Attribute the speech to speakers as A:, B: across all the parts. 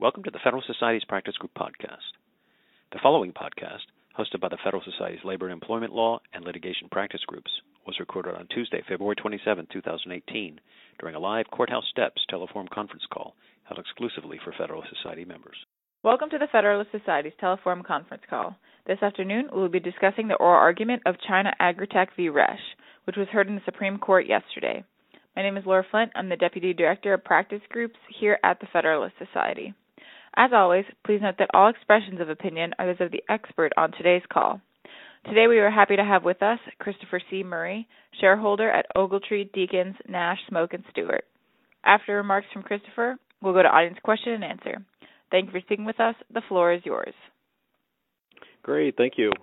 A: Welcome to the Federal Society's Practice Group podcast. The following podcast, hosted by the Federal Society's Labor and Employment Law and Litigation Practice Groups, was recorded on Tuesday, February 27, 2018, during a live Courthouse Steps telephone conference call held exclusively for Federal Society members.
B: Welcome to the Federalist Society's Teleforum conference call. This afternoon, we will be discussing the oral argument of China Agritech v. Resch, which was heard in the Supreme Court yesterday. My name is Laura Flint. I'm the Deputy Director of Practice Groups here at the Federalist Society. As always, please note that all expressions of opinion are those of the expert on today's call. Today we are happy to have with us Christopher C. Murray, shareholder at Ogletree, Deakins, Nash, Smoke, and Stewart. After remarks from Christopher, we'll go to audience question and answer. Thank you for speaking with us. The floor is yours.
C: Great, thank you.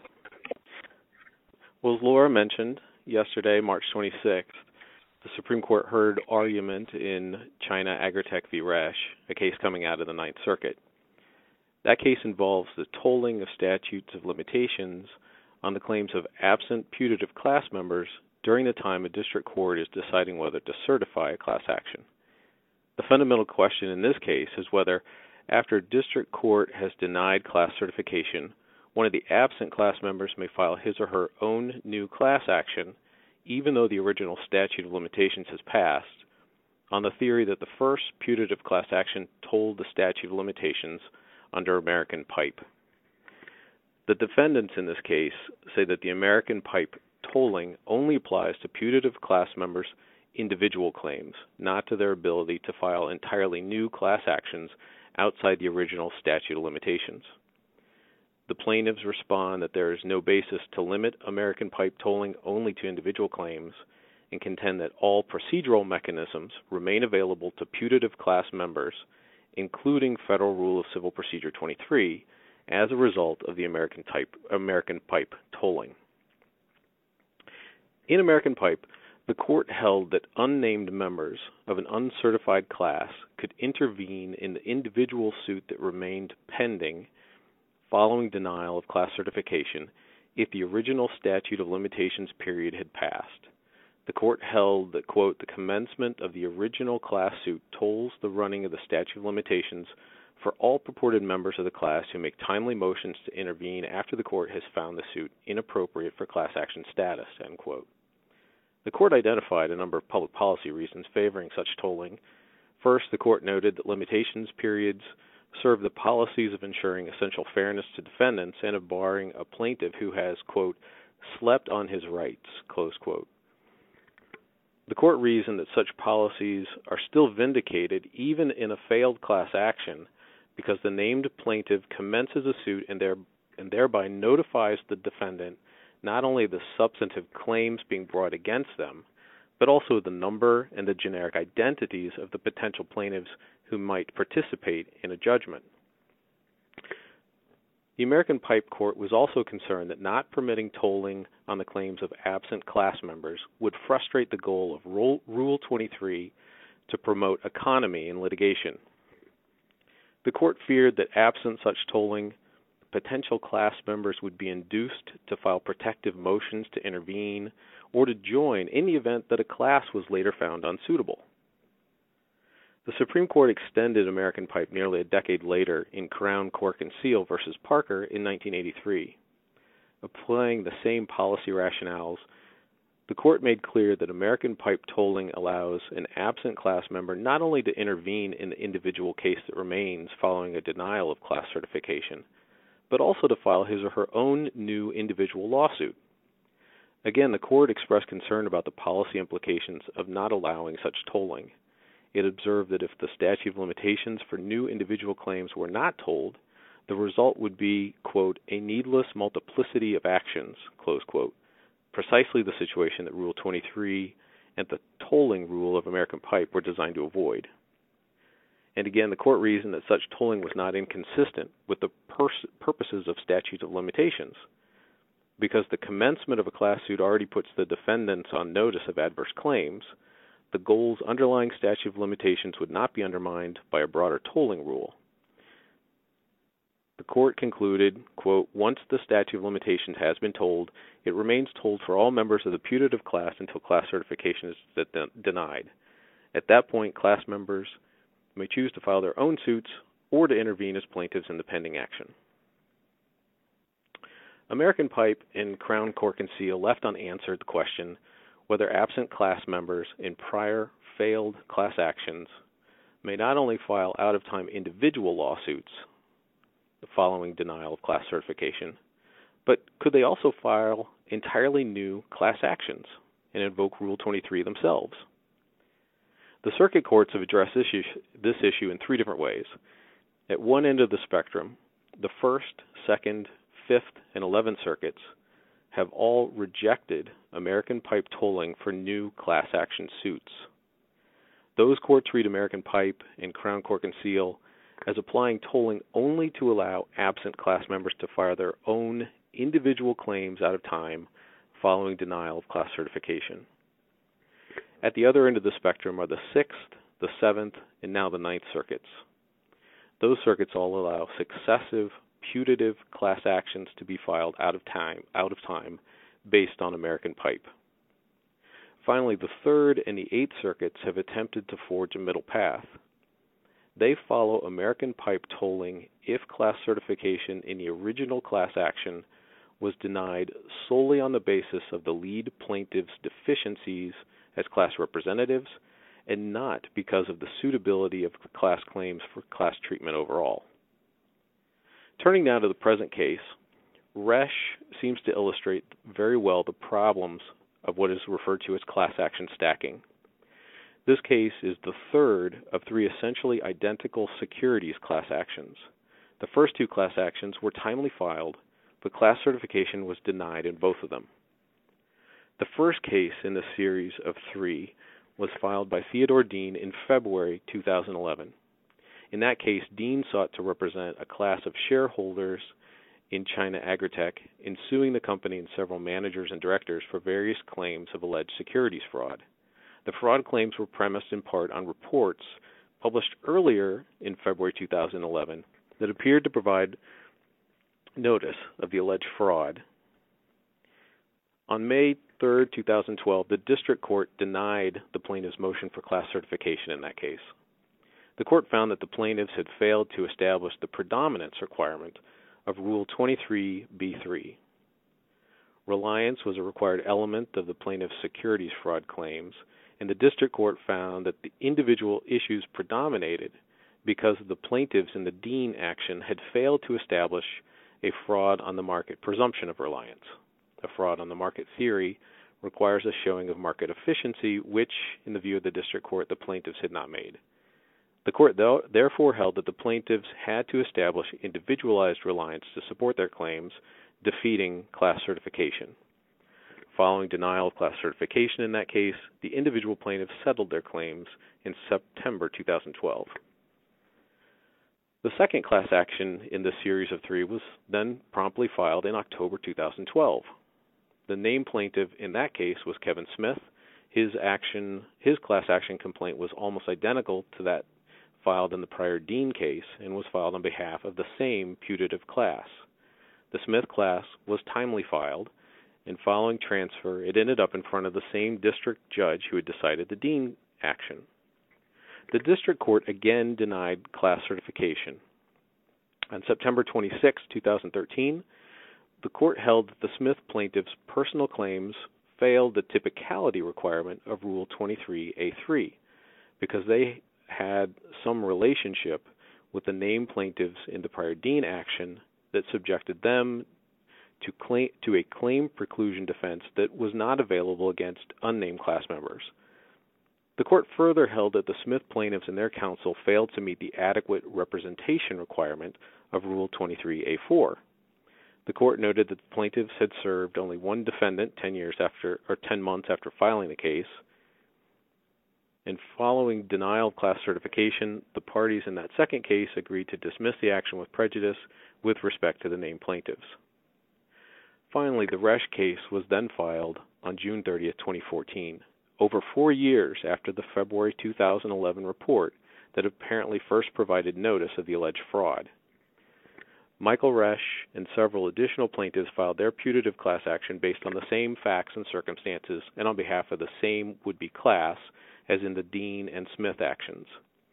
C: Well, as Laura mentioned, yesterday, March 26th, the Supreme Court heard argument in China Agritech v. Resch, a case coming out of the Ninth Circuit. That case involves the tolling of statutes of limitations on the claims of absent putative class members during the time a district court is deciding whether to certify a class action. The fundamental question in this case is whether, after a district court has denied class certification, one of the absent class members may file his or her own new class action, even though the original statute of limitations has passed, on the theory that the first putative class action tolled the statute of limitations under American Pipe. The defendants in this case say that the American Pipe tolling only applies to putative class members' individual claims, not to their ability to file entirely new class actions outside the original statute of limitations. The plaintiffs respond that there is no basis to limit American Pipe tolling only to individual claims and contend that all procedural mechanisms remain available to putative class members, including Federal Rule of Civil Procedure 23, as a result of the American Pipe tolling. In American Pipe, the court held that unnamed members of an uncertified class could intervene in the individual suit that remained pending following denial of class certification if the original statute of limitations period had passed. The court held that, quote, the commencement of the original class suit tolls the running of the statute of limitations for all purported members of the class who make timely motions to intervene after the court has found the suit inappropriate for class action status, end quote. The court identified a number of public policy reasons favoring such tolling. First, the court noted that limitations periods serve the policies of ensuring essential fairness to defendants and of barring a plaintiff who has, quote, slept on his rights, close quote. The court reasoned that such policies are still vindicated even in a failed class action because the named plaintiff commences a suit and thereby notifies the defendant not only the substantive claims being brought against them, but also the number and the generic identities of the potential plaintiffs who might participate in a judgment. The American Pipe Court was also concerned that not permitting tolling on the claims of absent class members would frustrate the goal of Rule 23 to promote economy in litigation. The court feared that absent such tolling, potential class members would be induced to file protective motions to intervene or to join in the event that a class was later found unsuitable. The Supreme Court extended American Pipe nearly a decade later in Crown, Cork, and Seal v. Parker in 1983. Applying the same policy rationales, the court made clear that American Pipe tolling allows an absent class member not only to intervene in the individual case that remains following a denial of class certification, but also to file his or her own new individual lawsuit. Again, the court expressed concern about the policy implications of not allowing such tolling. It observed that if the statute of limitations for new individual claims were not tolled, the result would be, quote, a needless multiplicity of actions, close quote, precisely the situation that Rule 23 and the tolling rule of American Pipe were designed to avoid. And again, the court reasoned that such tolling was not inconsistent with the purposes of statutes of limitations, because the commencement of a class suit already puts the defendants on notice of adverse claims. The goals underlying statute of limitations would not be undermined by a broader tolling rule. The court concluded, quote, once the statute of limitations has been tolled, it remains tolled for all members of the putative class until class certification is denied. At that point, class members may choose to file their own suits or to intervene as plaintiffs in the pending action. American Pipe and Crown Cork and Seal left unanswered the question whether absent class members in prior failed class actions may not only file out-of-time individual lawsuits following denial of class certification, but could they also file entirely new class actions and invoke Rule 23 themselves? The circuit courts have addressed this issue in three different ways. At one end of the spectrum, the 1st, 2nd, 5th, and 11th circuits have all rejected American Pipe tolling for new class action suits. Those courts read American Pipe and Crown Cork and Seal as applying tolling only to allow absent class members to file their own individual claims out of time following denial of class certification. At the other end of the spectrum are the 6th, the 7th, and now the 9th circuits. Those circuits all allow successive putative class actions to be filed out of time based on American Pipe. Finally, the 3rd and the 8th circuits have attempted to forge a middle path. They follow American Pipe tolling if class certification in the original class action was denied solely on the basis of the lead plaintiff's deficiencies as class representatives and not because of the suitability of class claims for class treatment overall. Turning now to the present case, Resch seems to illustrate very well the problems of what is referred to as class action stacking. This case is the 3rd of 3 essentially identical securities class actions. The first 2 class actions were timely filed, but class certification was denied in both of them. The first case in the series of 3 was filed by Theodore Dean in February 2011. In that case, Dean sought to represent a class of shareholders in China Agritech in suing the company and several managers and directors for various claims of alleged securities fraud. The fraud claims were premised in part on reports published earlier in February 2011 that appeared to provide notice of the alleged fraud. On May 3, 2012, the district court denied the plaintiff's motion for class certification in that case. The court found that the plaintiffs had failed to establish the predominance requirement of Rule 23b3. Reliance was a required element of the plaintiff's securities fraud claims, and the district court found that the individual issues predominated because the plaintiffs in the Dean action had failed to establish a fraud on the market presumption of reliance. A fraud on the market theory requires a showing of market efficiency, which, in the view of the district court, the plaintiffs had not made. The court therefore held that the plaintiffs had to establish individualized reliance to support their claims, defeating class certification. Following denial of class certification in that case, the individual plaintiffs settled their claims in September 2012. The second class action in this series of 3 was then promptly filed in October 2012. The named plaintiff in that case was Kevin Smith. His class action complaint was almost identical to that filed in the prior Dean case and was filed on behalf of the same putative class. The Smith class was timely filed, and following transfer, it ended up in front of the same district judge who had decided the Dean action. The district court again denied class certification. On September 26, 2013, the court held that the Smith plaintiff's personal claims failed the typicality requirement of Rule 23a3 because they had some relationship with the named plaintiffs in the prior Dean action that subjected them to a claim preclusion defense that was not available against unnamed class members. The court further held that the Smith plaintiffs and their counsel failed to meet the adequate representation requirement of Rule 23a4. The court noted that the plaintiffs had served only one defendant 10 months after filing the case, and following denial of class certification, the parties in that second case agreed to dismiss the action with prejudice with respect to the named plaintiffs. Finally, the Resch case was then filed on June 30, 2014, over 4 years after the February 2011 report that apparently first provided notice of the alleged fraud. Michael Resch and several additional plaintiffs filed their putative class action based on the same facts and circumstances and on behalf of the same would-be class as in the Dean and Smith actions.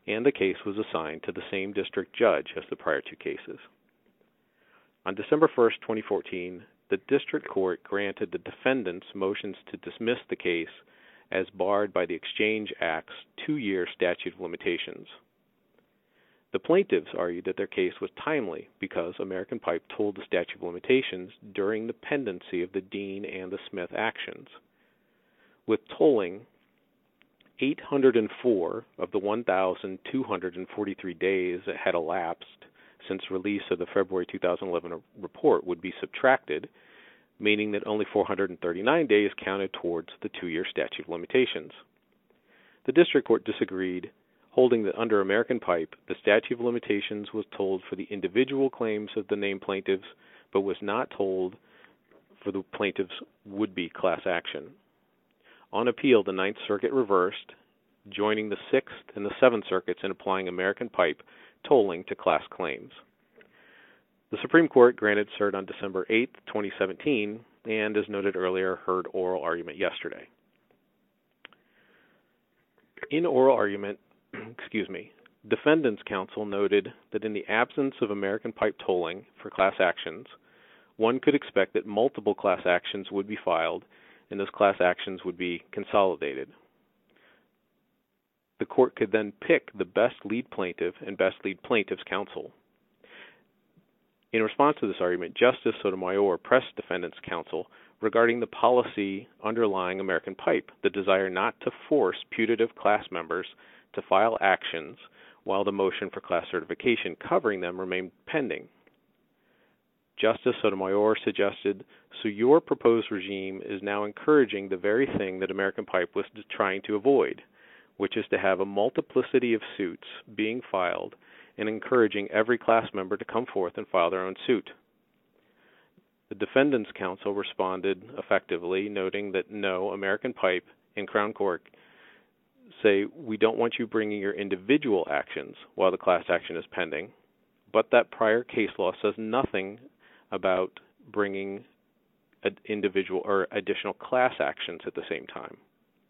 C: and the case was assigned to the same district judge as the prior two cases. On December 1, 2014, the district court granted the defendants motions to dismiss the case as barred by the Exchange Act's 2-year statute of limitations. The plaintiffs argued that their case was timely because American Pipe told the statute of limitations during the pendency of the Dean and the Smith actions. With tolling, 804 of the 1,243 days that had elapsed since release of the February 2011 report would be subtracted, meaning that only 439 days counted towards the 2-year statute of limitations. The district court disagreed, holding that under American Pipe, the statute of limitations was told for the individual claims of the named plaintiffs, but was not told for the plaintiffs' would-be class action. On appeal, the Ninth Circuit reversed, joining the Sixth and the Seventh Circuits in applying American Pipe tolling to class claims. The Supreme Court granted cert on December 8, 2017, and, as noted earlier, heard oral argument yesterday. In oral argument, defendants' counsel noted that in the absence of American Pipe tolling for class actions, one could expect that multiple class actions would be filed, and those class actions would be consolidated. The court could then pick the best lead plaintiff and best lead plaintiff's counsel. In response to this argument, Justice Sotomayor pressed defendants' counsel regarding the policy underlying American Pipe, the desire not to force putative class members to file actions while the motion for class certification covering them remained pending. Justice Sotomayor suggested, so your proposed regime is now encouraging the very thing that American Pipe was trying to avoid, which is to have a multiplicity of suits being filed and encouraging every class member to come forth and file their own suit. The defendants' counsel responded effectively, noting that no, American Pipe and Crown Court say, we don't want you bringing your individual actions while the class action is pending, but that prior case law says nothing about bringing individual or additional class actions at the same time.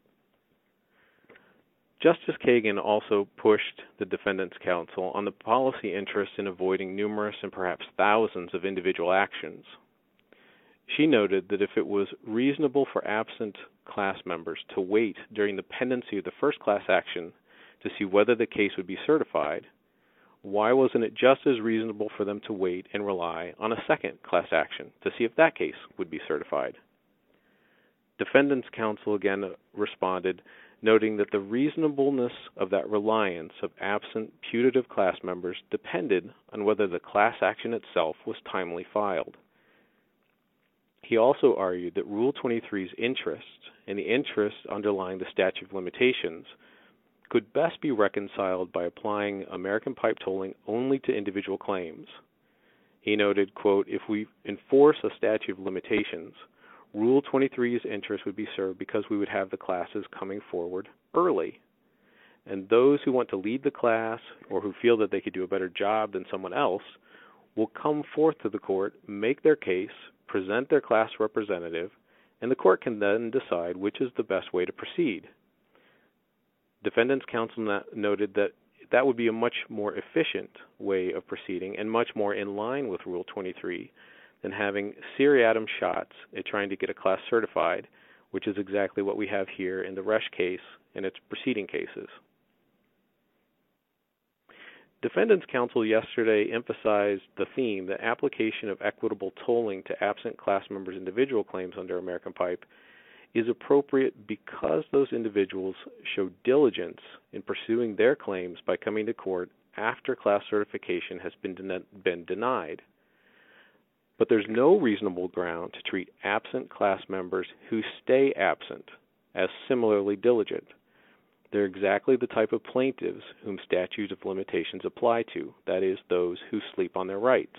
C: Justice Kagan also pushed the defendants' counsel on the policy interest in avoiding numerous and perhaps thousands of individual actions. She noted that if it was reasonable for absent class members to wait during the pendency of the first class action to see whether the case would be certified, why wasn't it just as reasonable for them to wait and rely on a second class action to see if that case would be certified? Defendants' counsel again responded, noting that the reasonableness of that reliance of absent putative class members depended on whether the class action itself was timely filed. He also argued that Rule 23's interest and the interest underlying the statute of limitations could best be reconciled by applying American Pipe tolling only to individual claims. He noted, quote, if we enforce a statute of limitations, Rule 23's interest would be served because we would have the classes coming forward early. And those who want to lead the class or who feel that they could do a better job than someone else will come forth to the court, make their case, present their class representative, and the court can then decide which is the best way to proceed. Defendants' counsel noted that that would be a much more efficient way of proceeding and much more in line with Rule 23 than having seriatim shots at trying to get a class certified, which is exactly what we have here in the Resch case and its preceding cases. Defendants' counsel yesterday emphasized the theme that application of equitable tolling to absent class members' individual claims under American Pipe is appropriate because those individuals show diligence in pursuing their claims by coming to court after class certification has been denied. But there's no reasonable ground to treat absent class members who stay absent as similarly diligent. They're exactly the type of plaintiffs whom statutes of limitations apply to, that is, those who sleep on their rights.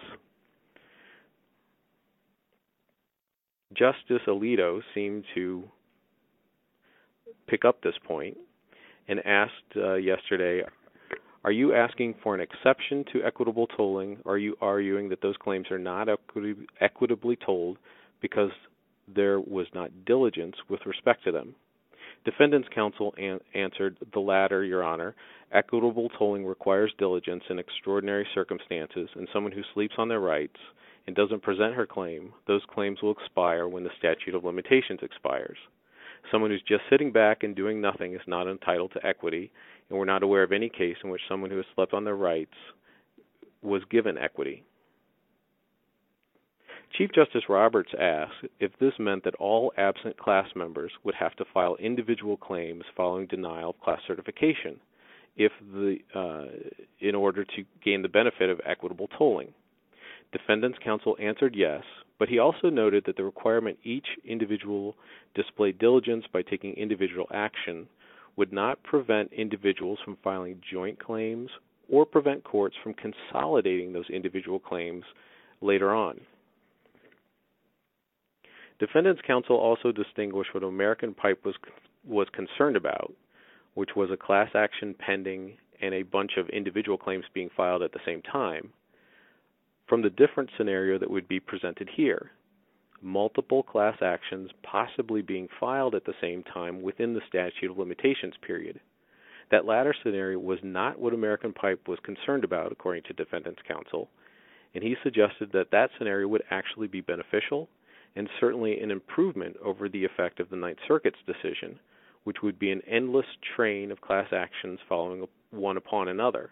C: Justice Alito seemed to pick up this point and asked yesterday, are you asking for an exception to equitable tolling, or are you arguing that those claims are not equitably tolled because there was not diligence with respect to them? Defendant's counsel answered the latter, Your Honor. Equitable tolling requires diligence in extraordinary circumstances, and someone who sleeps on their rights and doesn't present her claim, those claims will expire when the statute of limitations expires. Someone who's just sitting back and doing nothing is not entitled to equity, and we're not aware of any case in which someone who has slept on their rights was given equity. Chief Justice Roberts asked if this meant that all absent class members would have to file individual claims following denial of class certification in order to gain the benefit of equitable tolling. Defendant's counsel answered yes, but he also noted that the requirement each individual display diligence by taking individual action would not prevent individuals from filing joint claims or prevent courts from consolidating those individual claims later on. Defendant's counsel also distinguished what American Pipe was concerned about, which was a class action pending and a bunch of individual claims being filed at the same time, from the different scenario that would be presented here. Multiple class actions possibly being filed at the same time within the statute of limitations period. That latter scenario was not what American Pipe was concerned about, according to defendant's counsel, and he suggested that that scenario would actually be beneficial and certainly an improvement over the effect of the Ninth Circuit's decision, which would be an endless train of class actions following one upon another.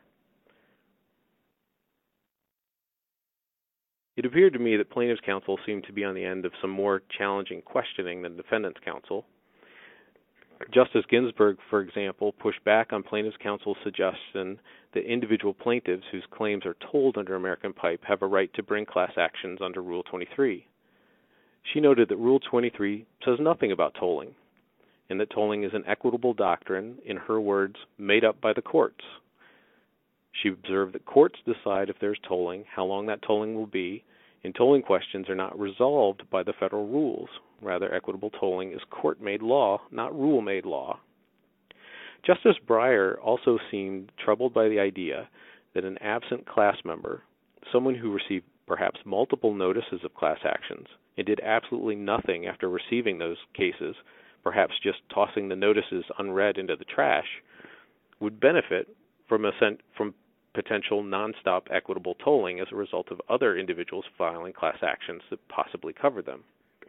C: It appeared to me that plaintiff's counsel seemed to be on the end of some more challenging questioning than defendant's counsel. Justice Ginsburg, for example, pushed back on plaintiff's counsel's suggestion that individual plaintiffs whose claims are tolled under American Pipe have a right to bring class actions under Rule 23. She noted that Rule 23 says nothing about tolling, and that tolling is an equitable doctrine, in her words, made up by the courts. She observed that courts decide if there's tolling, how long that tolling will be, and tolling questions are not resolved by the federal rules. Rather, equitable tolling is court-made law, not rule-made law. Justice Breyer also seemed troubled by the idea that an absent class member, someone who received perhaps multiple notices of class actions and did absolutely nothing after receiving those cases, perhaps just tossing the notices unread into the trash, would benefit from potential nonstop equitable tolling as a result of other individuals filing class actions that possibly cover them.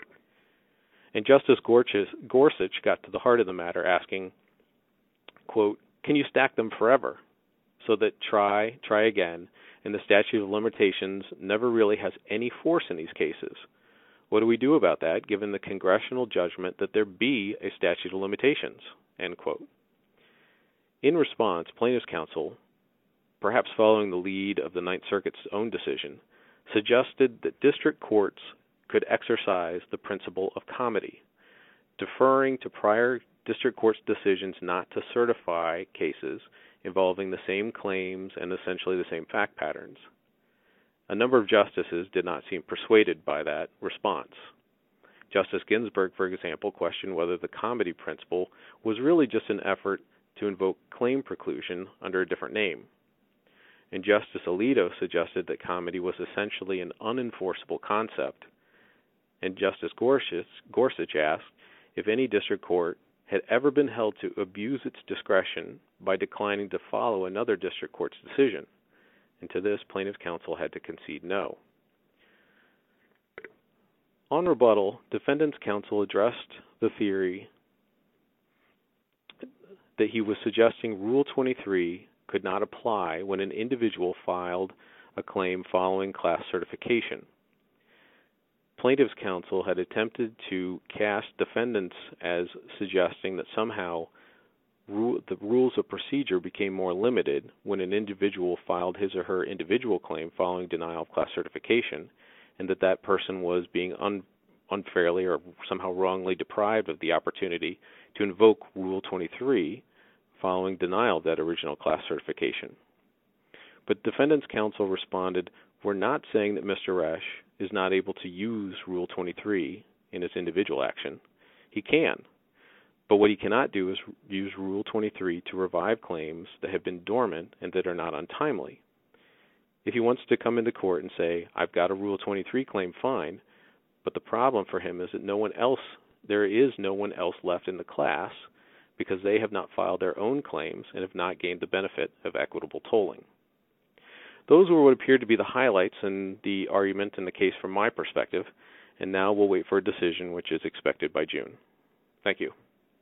C: And Justice Gorsuch got to the heart of the matter, asking, quote, can you stack them forever so that try again, and the statute of limitations never really has any force in these cases? What do we do about that, given the congressional judgment that there be a statute of limitations? End quote. In response, plaintiff's counsel, perhaps following the lead of the Ninth Circuit's own decision, suggested that district courts could exercise the principle of comity, deferring to prior district courts' decisions not to certify cases involving the same claims and essentially the same fact patterns. A number of justices did not seem persuaded by that response. Justice Ginsburg, for example, questioned whether the comity principle was really just an effort to invoke claim preclusion under a different name. And Justice Alito suggested that comity was essentially an unenforceable concept. And Justice Gorsuch asked if any district court had ever been held to abuse its discretion by declining to follow another district court's decision. And to this, plaintiff's counsel had to concede no. On rebuttal, defendant's counsel addressed the theory that he was suggesting Rule 23 could not apply when an individual filed a claim following class certification. Plaintiff's counsel had attempted to cast defendants as suggesting that somehow the rules of procedure became more limited when an individual filed his or her individual claim following denial of class certification, and that person was being unfairly or somehow wrongly deprived of the opportunity to invoke Rule 23 following denial of that original class certification. But defendant's counsel responded, we're not saying that Mr. Resch is not able to use Rule 23 in his individual action. He can. But what he cannot do is use Rule 23 to revive claims that have been dormant and that are not untimely. If he wants to come into court and say, I've got a Rule 23 claim, fine, but the problem for him is that there is no one else left in the class because they have not filed their own claims and have not gained the benefit of equitable tolling. Those were what appeared to be the highlights in the argument in the case from my perspective, and now we'll wait for a decision which is expected by June. Thank you.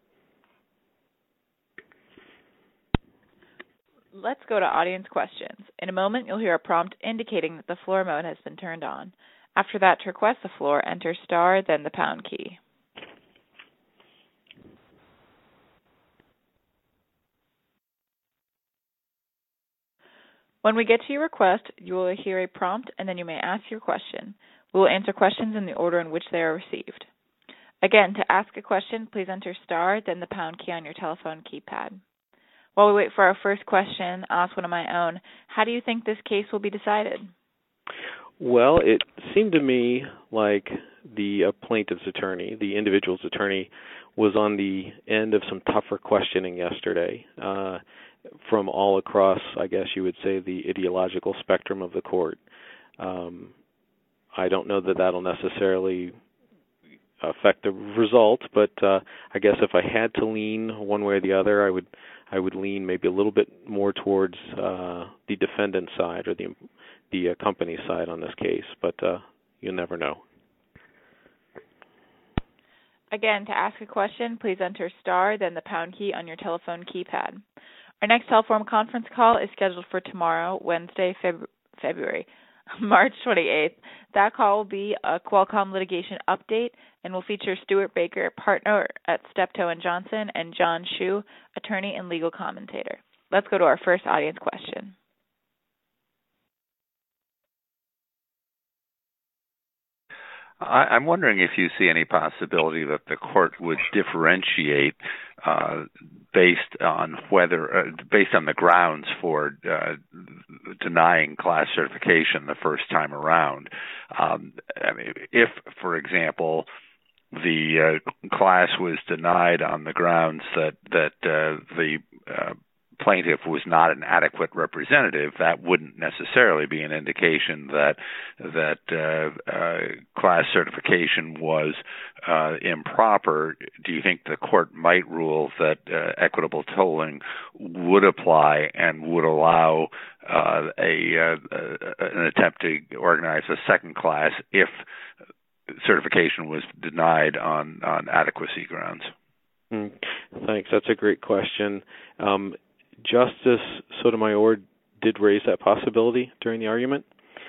B: Let's go to audience questions. In a moment, you'll hear a prompt indicating that the floor mode has been turned on. After that, to request the floor, enter star, then the pound key. When we get to your request, you will hear a prompt, and then you may ask your question. We will answer questions in the order in which they are received. Again, to ask a question, please enter star, then the pound key on your telephone keypad. While we wait for our first question, I'll ask one of my own. How do you think this case will be decided?
C: Well, it seemed to me like the plaintiff's attorney, the individual's attorney, was on the end of some tougher questioning yesterday from all across, I guess you would say, the ideological spectrum of the court. I don't know that that'll necessarily affect the result, but I guess if I had to lean one way or the other, I would lean maybe a little bit more towards the defendant's side or the company's side on this case, but you never know.
B: Again, to ask a question, please enter star, then the pound key on your telephone keypad. Our next Teleforum conference call is scheduled for tomorrow, Wednesday, March 28th. That call will be a Qualcomm litigation update and will feature Stuart Baker, partner at Steptoe & Johnson, and John Hsu, attorney and legal commentator. Let's go to our first audience question.
D: I'm wondering if you see any possibility that the court would differentiate based on the grounds for denying class certification the first time around. If, for example, the class was denied on the grounds that the plaintiff was not an adequate representative, that wouldn't necessarily be an indication that class certification was improper. Do you think the court might rule that equitable tolling would apply and would allow an attempt to organize a second class if certification was denied on adequacy grounds?
C: Thanks. That's a great question. Justice Sotomayor did raise that possibility during the argument.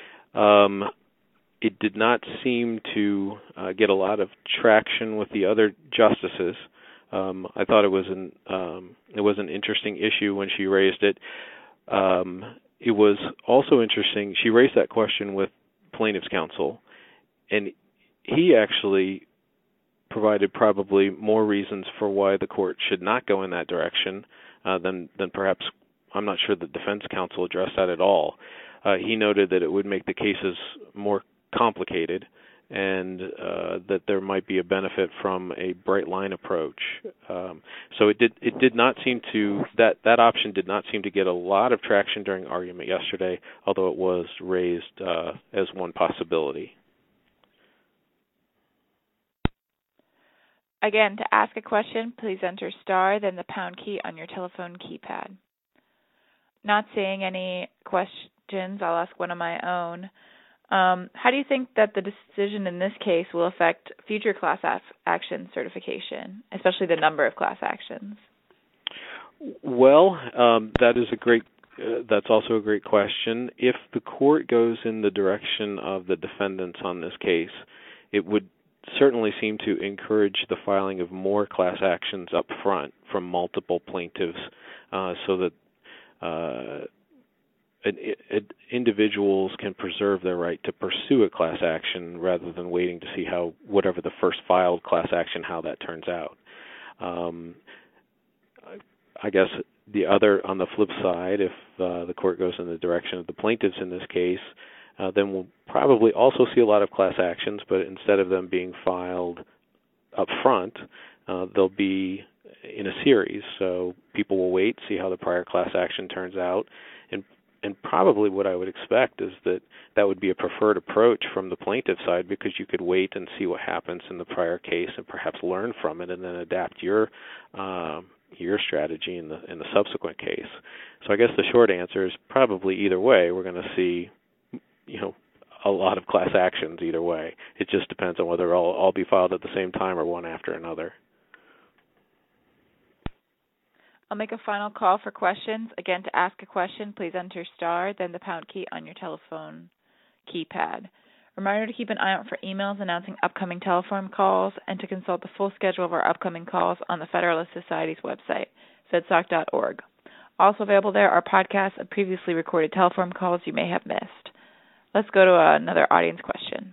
C: It did not seem to get a lot of traction with the other justices. I thought it was an interesting issue when she raised it. It was also interesting. She raised that question with plaintiff's counsel, and he actually provided probably more reasons for why the court should not go in that direction than perhaps, I'm not sure the defense counsel addressed that at all. He noted that it would make the cases more complicated and that there might be a benefit from a bright line approach. So it did not seem to, that option did not seem to get a lot of traction during argument yesterday, although it was raised as one possibility.
B: Again, to ask a question, please enter star, then the pound key on your telephone keypad. Not seeing any questions, I'll ask one of my own. How do you think that the decision in this case will affect future class action certification, especially the number of class actions?
C: Well, that's also a great question. If the court goes in the direction of the defendants on this case, it would certainly seem to encourage the filing of more class actions up front from multiple plaintiffs so that individuals can preserve their right to pursue a class action rather than waiting to see how whatever the first filed class action, how that turns out. I guess on the flip side, if the court goes in the direction of the plaintiffs in this case, then we'll probably also see a lot of class actions, but instead of them being filed up front, they'll be in a series. So people will wait, see how the prior class action turns out, and probably what I would expect is that would be a preferred approach from the plaintiff side, because you could wait and see what happens in the prior case and perhaps learn from it and then adapt your your strategy in the subsequent case. So I guess the short answer is probably either way we're going to see, a lot of class actions either way. It just depends on whether all be filed at the same time or one after another.
B: I'll make a final call for questions. Again, to ask a question, please enter star, then the pound key on your telephone keypad. Reminder to keep an eye out for emails announcing upcoming telephone calls and to consult the full schedule of our upcoming calls on the Federalist Society's website, fedsoc.org. Also available there are podcasts of previously recorded telephone calls you may have missed. Let's go to another audience question.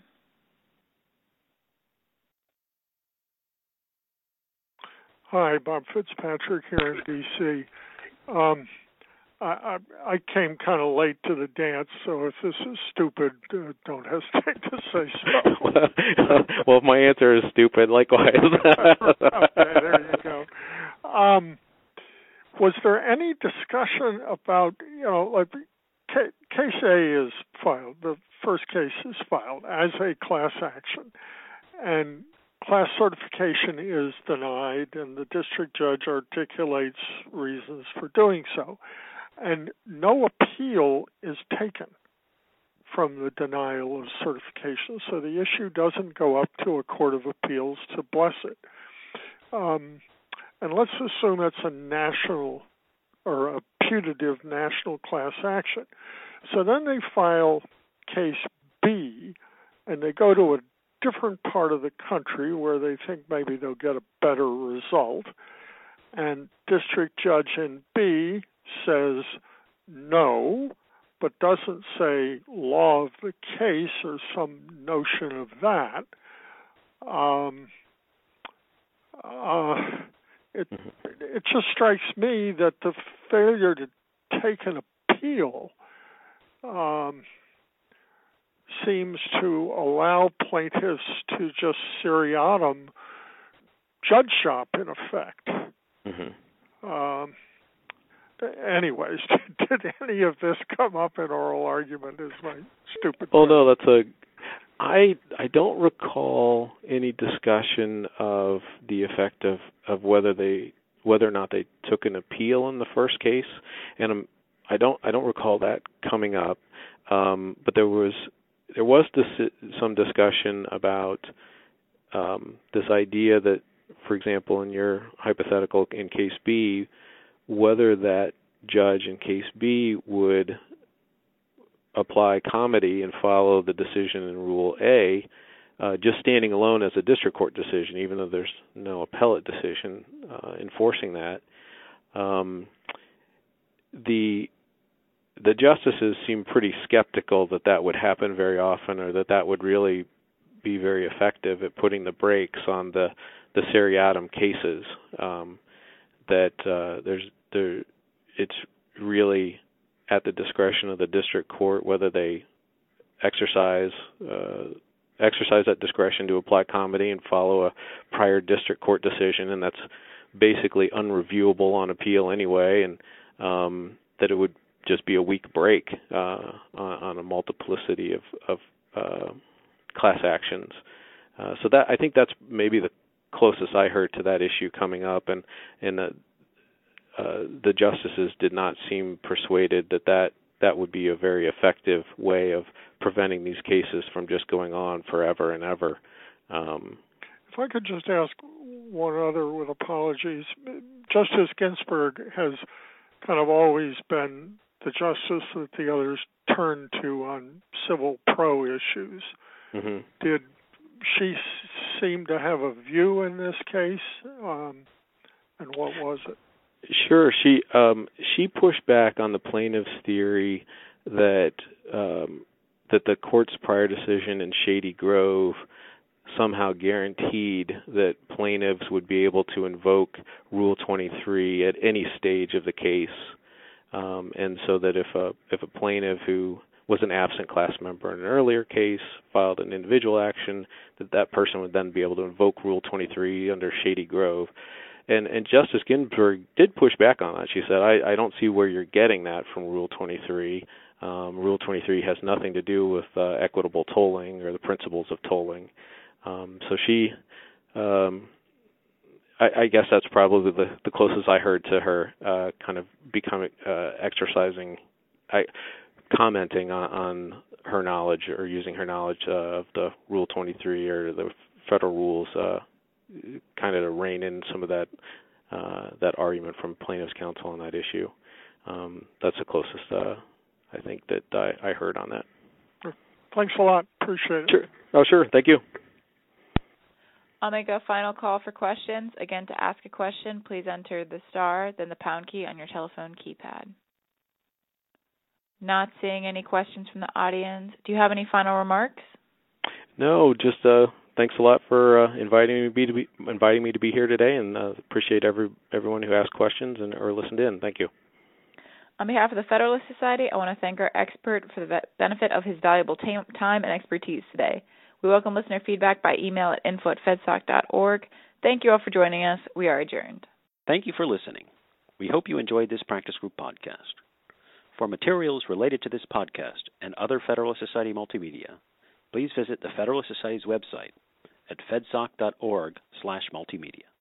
E: Hi, Bob Fitzpatrick here in D.C. I came kind of late to the dance, so if this is stupid, don't hesitate to say so.
C: Well, if my answer is stupid, likewise.
E: Okay, there you go. Was there any discussion about, Case A is filed, the first case is filed as a class action, and class certification is denied, and the district judge articulates reasons for doing so. And no appeal is taken from the denial of certification, so the issue doesn't go up to a court of appeals to bless it. And let's assume it's a national or a putative national class action. So then they file Case B, and they go to a different part of the country where they think maybe they'll get a better result. And district judge in B says no, but doesn't say law of the case or some notion of that. It just strikes me that the failure to take an appeal seems to allow plaintiffs to just seriatim judge shop in effect. Mm-hmm. Anyways, did any of this come up in oral argument? Is my stupid question.
C: No, I don't recall any discussion of the effect of whether or not they took an appeal in the first case, and I don't recall that coming up. But there was some discussion about this idea that, for example, in your hypothetical in Case B, whether that judge in Case B would apply comity and follow the decision in Rule A, just standing alone as a district court decision, even though there's no appellate decision enforcing that. The justices seem pretty skeptical that would happen very often, or that would really be very effective at putting the brakes on the seriatim cases. It's really at the discretion of the district court whether they exercise that discretion to apply comity and follow a prior district court decision, and that's basically unreviewable on appeal anyway, and that it would just be a weak break on a multiplicity of class actions. So that, I think that's maybe the closest I heard to that issue coming up, and the justices did not seem persuaded that would be a very effective way of preventing these cases from just going on forever and ever.
E: If I could just ask one other, with apologies, Justice Ginsburg has kind of always been the justice that the others turn to on civil pro issues. Mm-hmm. Did she seem to have a view in this case, and what was it?
C: Sure. She pushed back on the plaintiff's theory that the court's prior decision in Shady Grove somehow guaranteed that plaintiffs would be able to invoke Rule 23 at any stage of the case, and so that if a plaintiff who was an absent class member in an earlier case filed an individual action, that person would then be able to invoke Rule 23 under Shady Grove. And Justice Ginsburg did push back on that. She said, I don't see where you're getting that from Rule 23. Rule 23 has nothing to do with equitable tolling or the principles of tolling. So she I guess that's probably the closest I heard to her kind of becoming exercising, commenting on her knowledge or using her knowledge of the Rule 23 or the federal rules, kind of to rein in some of that argument from plaintiff's counsel on that issue. That's the closest I think that I heard on that.
E: Thanks a lot. Appreciate it.
C: Sure. Oh, sure. Thank you.
B: I'll make a final call for questions. Again, to ask a question, please enter the star, then the pound key on your telephone keypad. Not seeing any questions from the audience. Do you have any final remarks?
C: No, just thanks a lot for inviting me to be here today, and appreciate everyone who asked questions or listened in. Thank you.
B: On behalf of the Federalist Society, I want to thank our expert for the benefit of his valuable time and expertise today. We welcome listener feedback by email at info@fedsoc.org. Thank you all for joining us. We are adjourned.
A: Thank you for listening. We hope you enjoyed this practice group podcast. For materials related to this podcast and other Federalist Society multimedia, please visit the Federalist Society's website at fedsoc.org/multimedia.